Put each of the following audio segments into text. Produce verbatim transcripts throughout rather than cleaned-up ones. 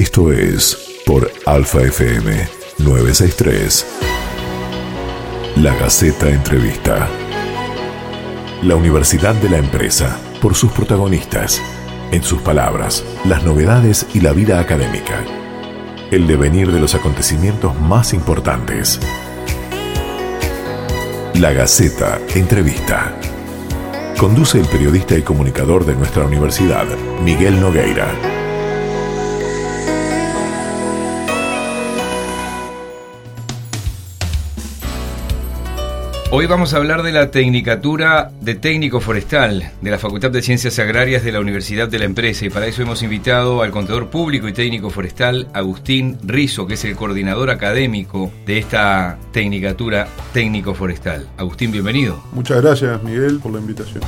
Esto es por Alfa F M novecientos sesenta y tres. La Gaceta Entrevista. La Universidad de la Empresa, por sus protagonistas. En sus palabras, las novedades y la vida académica. El devenir de los acontecimientos más importantes. La Gaceta Entrevista. Conduce el periodista y comunicador de nuestra universidad, Miguel Nogueira. Hoy vamos a hablar de la Tecnicatura de Técnico Forestal de la Facultad de Ciencias Agrarias de la Universidad de la Empresa, y para eso hemos invitado al contador público y técnico forestal Agustín Rizo, que es el coordinador académico de esta Tecnicatura Técnico Forestal. Agustín, bienvenido. Muchas gracias, Miguel, por la invitación.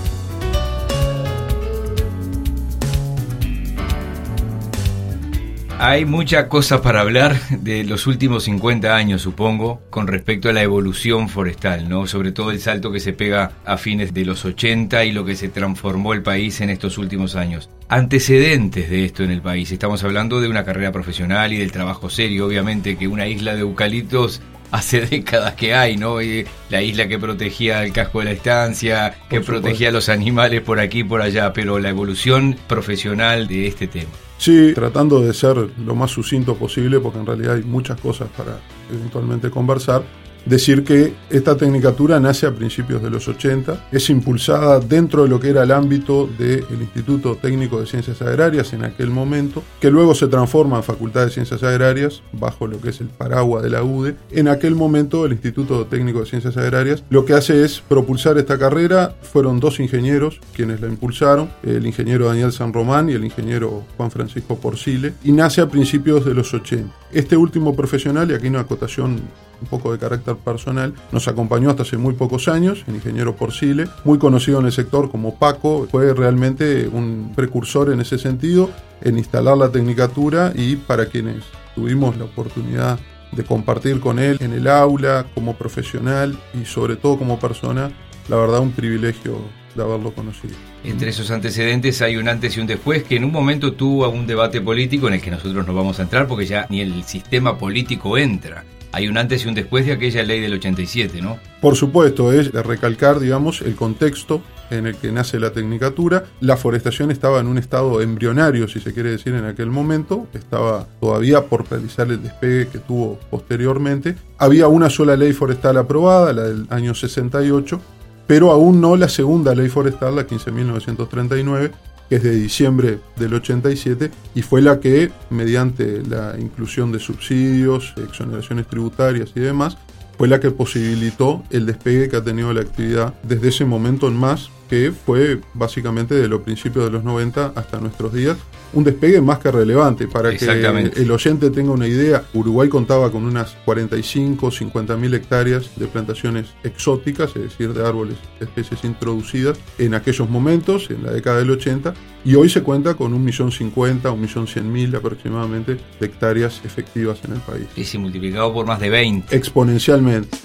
Hay mucha cosa para hablar de los últimos cincuenta años, supongo, con respecto a la evolución forestal, ¿no? Sobre todo el salto que se pega a fines de los ochenta y lo que se transformó el país en estos últimos años. Antecedentes de esto en el país. Estamos hablando de una carrera profesional y del trabajo serio, obviamente, que una isla de eucaliptos hace décadas que hay, ¿no? Y la isla que protegía el casco de la estancia, que protegía a los animales por aquí y por allá, pero la evolución profesional de este tema. Sí, tratando de ser lo más sucinto posible, porque en realidad hay muchas cosas para eventualmente conversar. Decir que esta tecnicatura nace a principios de los ochenta, es impulsada dentro de lo que era el ámbito del Instituto Técnico de Ciencias Agrarias en aquel momento, que luego se transforma en Facultad de Ciencias Agrarias, bajo lo que es el paraguas de la U D E. En aquel momento el Instituto Técnico de Ciencias Agrarias lo que hace es propulsar esta carrera. Fueron dos ingenieros quienes la impulsaron, el ingeniero Daniel San Román y el ingeniero Juan Francisco Porcile, y nace a principios de los ochenta. Este último profesional, y aquí una acotación un poco de carácter personal, nos acompañó hasta hace muy pocos años, el ingeniero Porcile, muy conocido en el sector como Paco, fue realmente un precursor en ese sentido, en instalar la tecnicatura, y para quienes tuvimos la oportunidad de compartir con él en el aula, como profesional y sobre todo como persona, la verdad un privilegio de haberlo conocido. Entre esos antecedentes hay un antes y un después, que en un momento tuvo un debate político en el que nosotros no vamos a entrar porque ya ni el sistema político entra. Hay un antes y un después de aquella ley del ochenta y siete, ¿no? Por supuesto, es de recalcar, digamos, el contexto en el que nace la tecnicatura. La forestación estaba en un estado embrionario, si se quiere decir, en aquel momento. Estaba todavía por realizar el despegue que tuvo posteriormente. Había una sola ley forestal aprobada, la del año sesenta y ocho, pero aún no la segunda ley forestal, la quince mil novecientos treinta y nueve, que es de diciembre del ochenta y siete, y fue la que, mediante la inclusión de subsidios, exoneraciones tributarias y demás, fue la que posibilitó el despegue que ha tenido la actividad desde ese momento en más, que fue básicamente de los principios de los noventa hasta nuestros días, un despegue más que relevante. Para que el oyente tenga una idea, Uruguay contaba con unas cuarenta y cinco, cincuenta mil hectáreas de plantaciones exóticas, es decir, de árboles de especies introducidas en aquellos momentos, en la década del ochenta, y hoy se cuenta con un millón cincuenta, un millón cien mil aproximadamente de hectáreas efectivas en el país. Y se multiplicado por más de veinte. Exponencialmente.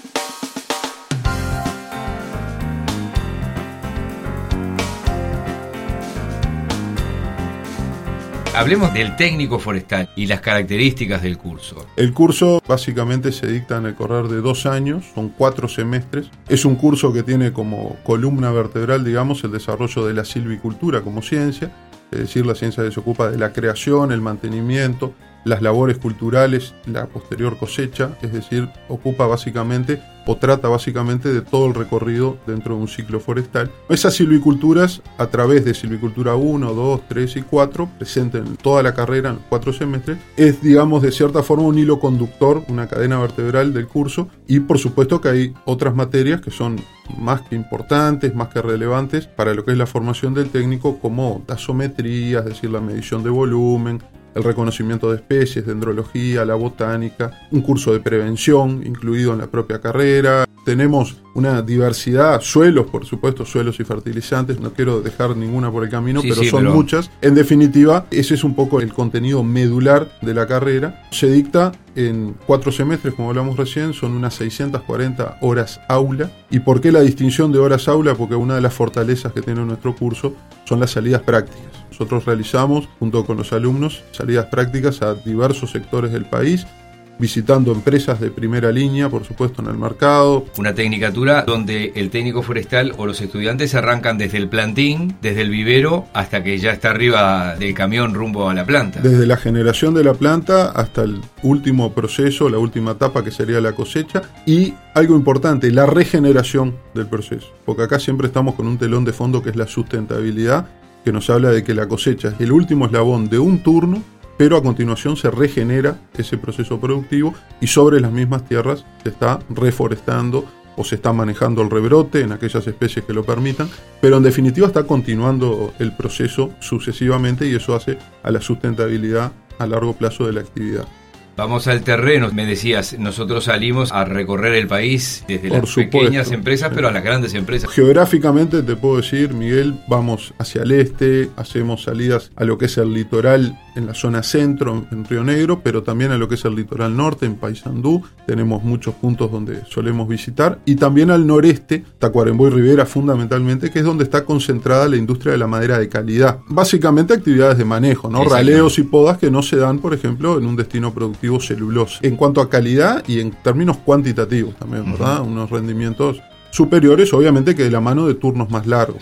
Hablemos del técnico forestal y las características del curso. El curso básicamente se dicta en el correr de dos años, son cuatro semestres. Es un curso que tiene como columna vertebral, digamos, el desarrollo de la silvicultura como ciencia, es decir, la ciencia que se ocupa de la creación, el mantenimiento, las labores culturales, la posterior cosecha, es decir, ocupa básicamente o trata básicamente de todo el recorrido dentro de un ciclo forestal. Esas silviculturas, a través de silvicultura uno, dos, tres y cuatro, presentes en toda la carrera, en los cuatro semestres, es, digamos, de cierta forma un hilo conductor, una cadena vertebral del curso, y por supuesto que hay otras materias que son más que importantes, más que relevantes para lo que es la formación del técnico, como taxometría, es decir, la medición de volumen, el reconocimiento de especies, dendrología, la botánica, un curso de prevención incluido en la propia carrera. Tenemos una diversidad, suelos, por supuesto, suelos y fertilizantes, no quiero dejar ninguna por el camino, sí, pero sí, son pero... muchas. En definitiva, ese es un poco el contenido medular de la carrera. Se dicta en cuatro semestres, como hablamos recién, son unas seiscientas cuarenta horas aula. ¿Y por qué la distinción de horas aula? Porque una de las fortalezas que tiene nuestro curso son las salidas prácticas. nosotros realizamos, junto con los alumnos, salidas prácticas a diversos sectores del país, visitando empresas de primera línea, por supuesto, en el mercado. Una tecnicatura donde el técnico forestal o los estudiantes arrancan desde el plantín, desde el vivero, hasta que ya está arriba del camión rumbo a la planta. Desde la generación de la planta hasta el último proceso, la última etapa que sería la cosecha, y algo importante, la regeneración del proceso. Porque acá siempre estamos con un telón de fondo que es la sustentabilidad, que nos habla de que la cosecha es el último eslabón de un turno, pero a continuación se regenera ese proceso productivo y sobre las mismas tierras se está reforestando o se está manejando el rebrote en aquellas especies que lo permitan, pero en definitiva está continuando el proceso sucesivamente y eso hace a la sustentabilidad a largo plazo de la actividad. Vamos al terreno, me decías, nosotros salimos a recorrer el país desde Por las supuesto, pequeñas empresas, pero a las grandes empresas. Geográficamente te puedo decir, Miguel, vamos hacia el este, hacemos salidas a lo que es el litoral en la zona centro, en Río Negro, pero también a lo que es el litoral norte, en Paysandú. Tenemos muchos puntos donde solemos visitar. Y también al noreste, Tacuarembó y Rivera fundamentalmente, que es donde está concentrada la industria de la madera de calidad. Básicamente actividades de manejo, ¿no? Raleos y podas que no se dan, por ejemplo, en un destino productivo celulosa. En cuanto a calidad y en términos cuantitativos también, ¿verdad? Uh-huh. Unos rendimientos superiores, obviamente, que de la mano de turnos más largos.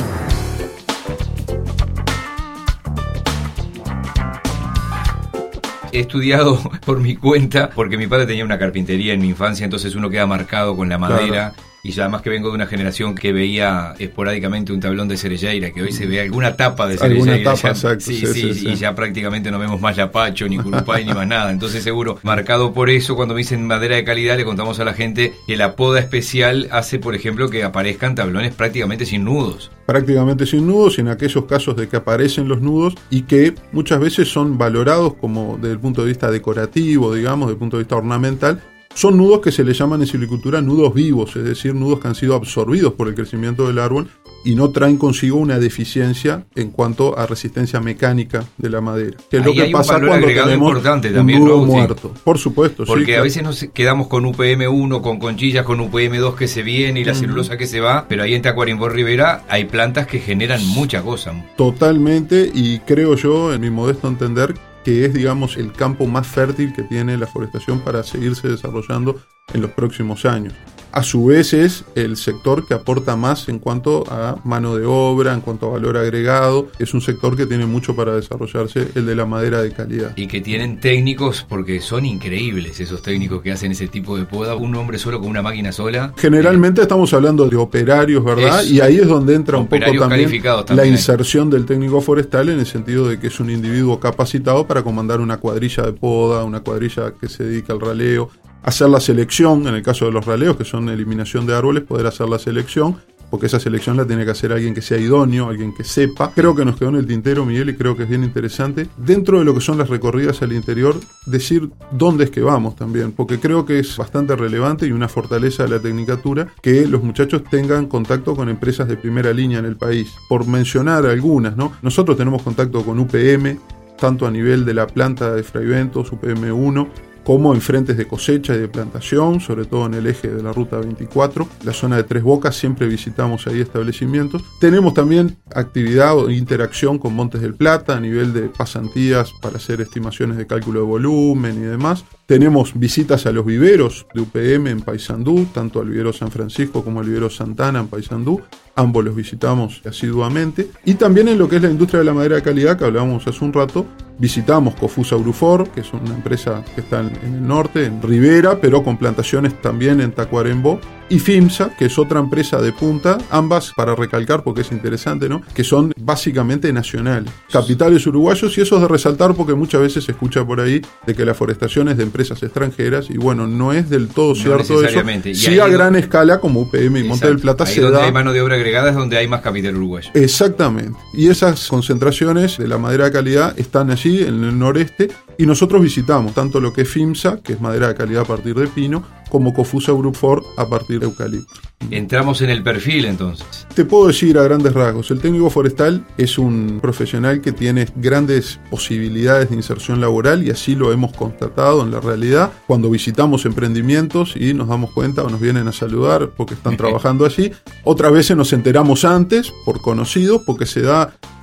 He estudiado por mi cuenta, porque mi padre tenía una carpintería en mi infancia, entonces uno queda marcado con la madera. Claro. Y ya además que vengo de una generación que veía esporádicamente un tablón de Cerelleira, que hoy se ve alguna tapa de Cerelleira. Alguna tapa, ya, exacto. Sí, sí, sí, sí, y sí. ya prácticamente no vemos más Lapacho, ni Curupay, ni más nada. Entonces seguro, marcado por eso, cuando me dicen madera de calidad, le contamos a la gente que la poda especial hace, por ejemplo, que aparezcan tablones prácticamente sin nudos. Prácticamente sin nudos, y en aquellos casos de que aparecen los nudos y que muchas veces son valorados como desde el punto de vista decorativo, digamos, desde el punto de vista ornamental. Son nudos que se le llaman en silvicultura nudos vivos, es decir, nudos que han sido absorbidos por el crecimiento del árbol y no traen consigo una deficiencia en cuanto a resistencia mecánica de la madera. Que es Ahí lo que hay pasa un valor cuando agregado tenemos importante un también, nudo ¿no? muerto. Sí. Por supuesto, Porque sí, claro. a veces nos quedamos con U P M uno, con conchillas, con U P M dos que se viene y la celulosa que se va, pero ahí en Tacuarembó Rivera hay plantas que generan mucha cosa. Totalmente, y creo yo, en mi modesto entender, que es, digamos, el campo más fértil que tiene la forestación para seguirse desarrollando en los próximos años. A su vez es el sector que aporta más en cuanto a mano de obra, en cuanto a valor agregado. Es un sector que tiene mucho para desarrollarse, el de la madera de calidad. Y que tienen técnicos, porque son increíbles esos técnicos que hacen ese tipo de poda. Un hombre solo con una máquina sola. Generalmente eh, estamos hablando de operarios, ¿verdad? Es, y ahí es donde entra un poco también, también la inserción del técnico forestal, en el sentido de que es un individuo capacitado para comandar una cuadrilla de poda, una cuadrilla que se dedica al raleo, hacer la selección, en el caso de los raleos, que son eliminación de árboles, poder hacer la selección, porque esa selección la tiene que hacer alguien que sea idóneo, alguien que sepa. Creo que nos quedó en el tintero, Miguel, y creo que es bien interesante, dentro de lo que son las recorridas al interior, decir dónde es que vamos también, porque creo que es bastante relevante y una fortaleza de la tecnicatura que los muchachos tengan contacto con empresas de primera línea en el país. Por mencionar algunas, ¿no? Nosotros tenemos contacto con U P M, tanto a nivel de la planta de Fraiventos, U P M uno, como en frentes de cosecha y de plantación, sobre todo en el eje de la ruta veinticuatro, la zona de Tres Bocas, siempre visitamos ahí establecimientos. Tenemos también actividad o interacción con Montes del Plata a nivel de pasantías para hacer estimaciones de cálculo de volumen y demás. Tenemos visitas a los viveros de U P M en Paysandú, tanto al vivero San Francisco como al vivero Santana en Paysandú. Ambos los visitamos asiduamente. Y también en lo que es la industria de la madera de calidad, que hablábamos hace un rato, visitamos Cofusa Grufor, que es una empresa que está en el norte, en Rivera, pero con plantaciones también en Tacuarembó, y FIMSA, que es otra empresa de punta, ambas, para recalcar porque es interesante, ¿no?, que son básicamente nacionales, capitales uruguayos, y eso es de resaltar porque muchas veces se escucha por ahí de que la forestación es de empresas extranjeras, y bueno, no es del todo no cierto eso. Sí, a gran do... escala, como U P M y Monte del Plata ahí se donde da. Hay mano de obra agregada es donde hay más capital uruguayo. Exactamente, y esas concentraciones de la madera de calidad están allí en el noreste, y nosotros visitamos tanto lo que es FIMSA, que es madera de calidad a partir de pino, como Cofusa Grufor a partir de eucalipto. Entramos en el perfil entonces. Te puedo decir a grandes rasgos, el técnico forestal es un profesional que tiene grandes posibilidades de inserción laboral, y así lo hemos constatado en la realidad cuando visitamos emprendimientos y nos damos cuenta o nos vienen a saludar porque están trabajando allí. Otras veces nos enteramos antes por conocidos, porque se da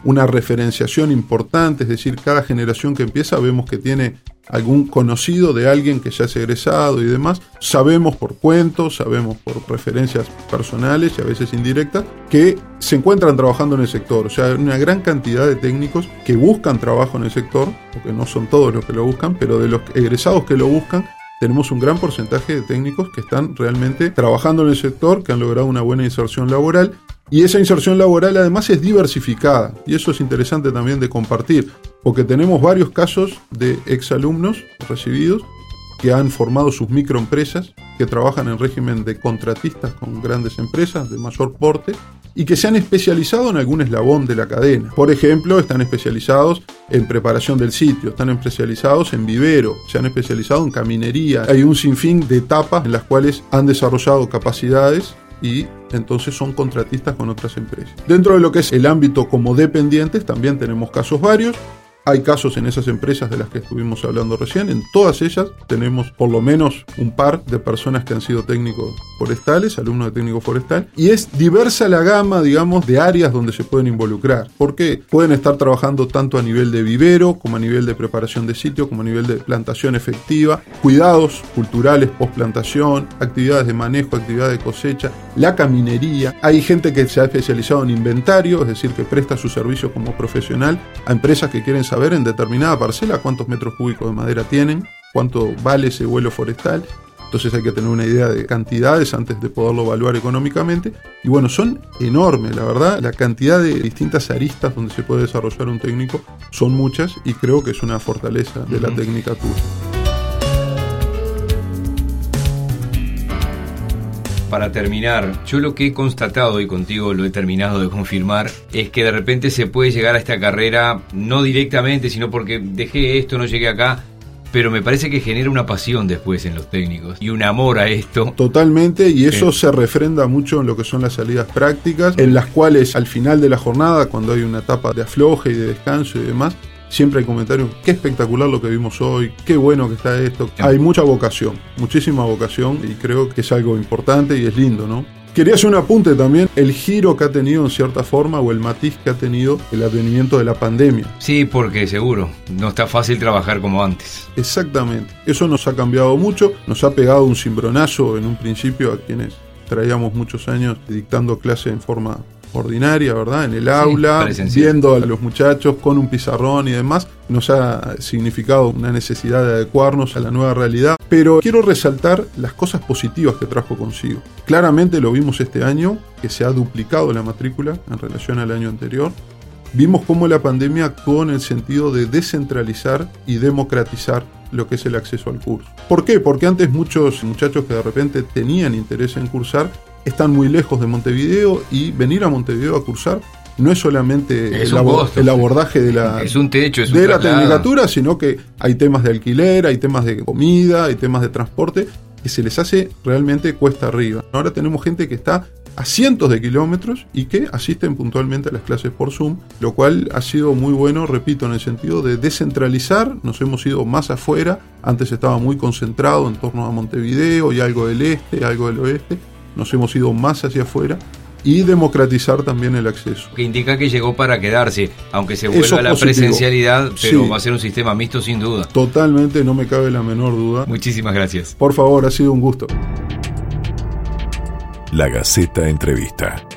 una referenciación importante, es decir, cada generación que empieza vemos que tiene algún conocido de alguien que ya es egresado y demás. Sabemos por cuentos, sabemos por referencias personales y a veces indirectas que se encuentran trabajando en el sector. O sea, hay una gran cantidad de técnicos que buscan trabajo en el sector, porque no son todos los que lo buscan, pero de los egresados que lo buscan, tenemos un gran porcentaje de técnicos que están realmente trabajando en el sector, que han logrado una buena inserción laboral. Y esa inserción laboral además es diversificada, y eso es interesante también de compartir, porque tenemos varios casos de exalumnos recibidos que han formado sus microempresas, que trabajan en régimen de contratistas con grandes empresas de mayor porte y que se han especializado en algún eslabón de la cadena. Por ejemplo, están especializados en preparación del sitio, están especializados en vivero, se han especializado en caminería. Hay un sinfín de etapas en las cuales han desarrollado capacidades y entonces son contratistas con otras empresas. Dentro de lo que es el ámbito como dependientes también tenemos casos varios. Hay casos en esas empresas de las que estuvimos hablando recién. En todas ellas tenemos por lo menos un par de personas que han sido técnicos forestales, alumnos de técnico forestal, y es diversa la gama, digamos, de áreas donde se pueden involucrar, porque pueden estar trabajando tanto a nivel de vivero, como a nivel de preparación de sitio, como a nivel de plantación efectiva, cuidados culturales post-plantación, actividades de manejo, actividades de cosecha, la caminería. Hay gente que se ha especializado en inventario, es decir, que presta su servicio como profesional a empresas que quieren saber en determinada parcela cuántos metros cúbicos de madera tienen, cuánto vale ese vuelo forestal. Entonces hay que tener una idea de cantidades antes de poderlo evaluar económicamente. Y bueno, son enormes, la verdad. La cantidad de distintas aristas donde se puede desarrollar un técnico son muchas y creo que es una fortaleza de la tecnicatura. Para terminar, yo lo que he constatado, y contigo lo he terminado de confirmar, es que de repente se puede llegar a esta carrera, no directamente, sino porque dejé esto, no llegué acá, pero me parece que genera una pasión después en los técnicos y un amor a esto. Totalmente, y eso sí. Se refrenda mucho en lo que son las salidas prácticas, en las cuales al final de la jornada, cuando hay una etapa de afloje y de descanso y demás, siempre hay comentarios, qué espectacular lo que vimos hoy, qué bueno que está esto. Hay mucha vocación, muchísima vocación, y creo que es algo importante y es lindo, ¿no? Quería hacer un apunte también, el giro que ha tenido en cierta forma, o el matiz que ha tenido el advenimiento de la pandemia. Sí, porque seguro, no está fácil trabajar como antes. Exactamente, eso nos ha cambiado mucho, nos ha pegado un cimbronazo en un principio a quienes traíamos muchos años dictando clase en forma ordinaria, ¿verdad? En el aula, sí, viendo a los muchachos con un pizarrón y demás, nos ha significado una necesidad de adecuarnos a la nueva realidad. Pero quiero resaltar las cosas positivas que trajo consigo. Claramente lo vimos este año, que se ha duplicado la matrícula en relación al año anterior. Vimos cómo la pandemia actuó en el sentido de descentralizar y democratizar lo que es el acceso al curso. ¿Por qué? Porque antes muchos muchachos que de repente tenían interés en cursar están muy lejos de Montevideo, y venir a Montevideo a cursar no es solamente es el, abor- costo, el abordaje de la, es un techo, es de un la tecnicatura, sino que hay temas de alquiler, hay temas de comida, hay temas de transporte que se les hace realmente cuesta arriba. Ahora tenemos gente que está a cientos de kilómetros y que asisten puntualmente a las clases por Zoom, lo cual ha sido muy bueno, repito, en el sentido de descentralizar. Nos hemos ido más afuera, antes estaba muy concentrado en torno a Montevideo y algo del este, algo del oeste. Nos hemos ido más hacia afuera y democratizar también el acceso. Que indica que llegó para quedarse, aunque se vuelva a la positivo. Presencialidad, pero sí, va a ser un sistema mixto sin duda. Totalmente, no me cabe la menor duda. Muchísimas gracias. Por favor, ha sido un gusto. La Gaceta Entrevista.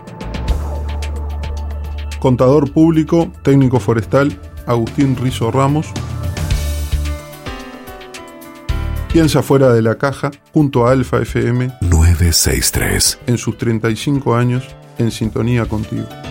Contador público, técnico forestal, Agustín Rizo Ramos. Piensa fuera de la caja, junto a Alfa F M novecientos sesenta y tres. En sus treinta y cinco años, en sintonía contigo.